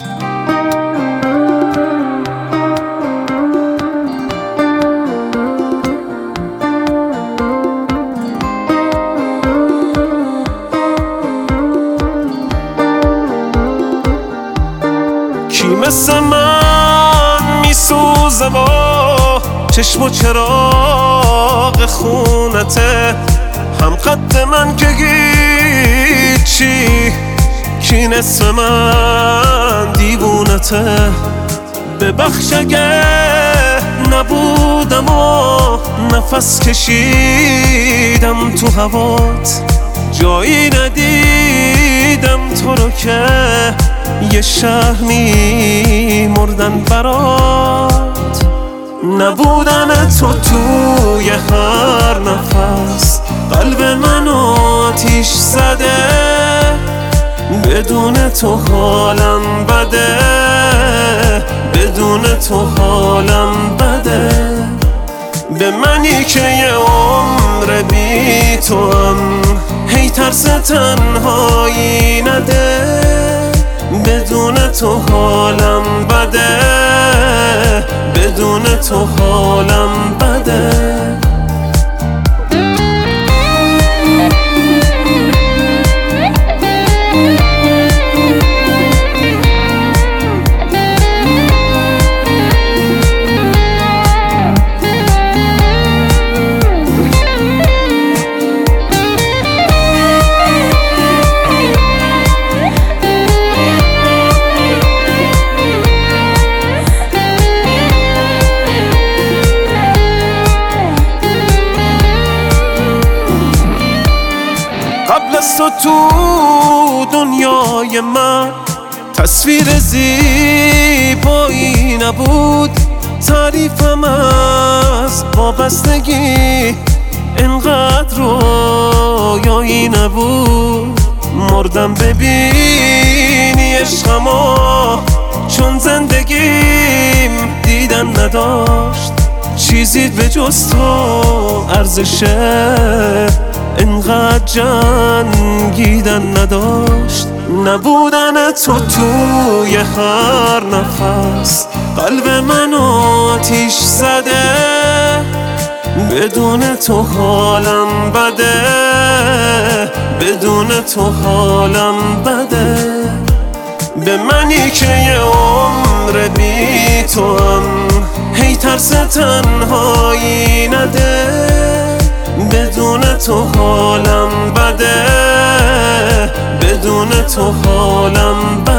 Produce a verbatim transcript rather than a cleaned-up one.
کی مثل من میسوزه با چشم و چراغ خونته، هم قد من که هیچی، کی نصف من دیوونته. ببخش اگه نبودم و نفس کشیدم تو هوات، جایی ندیدم تو رو که یه شهر می مردن برات. نبودن تو توی هر نفس قلب منو آتیش زده، بدون تو حالم بده، بدون تو حالم بده. به منی که یه عمر بی تو هم هی ترس تنهایی نده، بدون تو حالم بده، بدون تو حالم بده. قبل از تو تو دنیای من تصویر زیبایی نبود، تعریفم از وابستگی انقدر رویایی نبود. مردم ببینی عشقمو، چون زندگیم دیدن نداشت، چیزی به جز تو ارزشه انقدر جنگیدن نداشت. نبودن تو توی هر نفس قلب منو آتیش زده، بدون تو حالم بده، بدون تو حالم بده. به منی که یه عمر بی تو هم هی ترس تنهایی نده، بدون تو حالم بده، بدون تو حالم بده.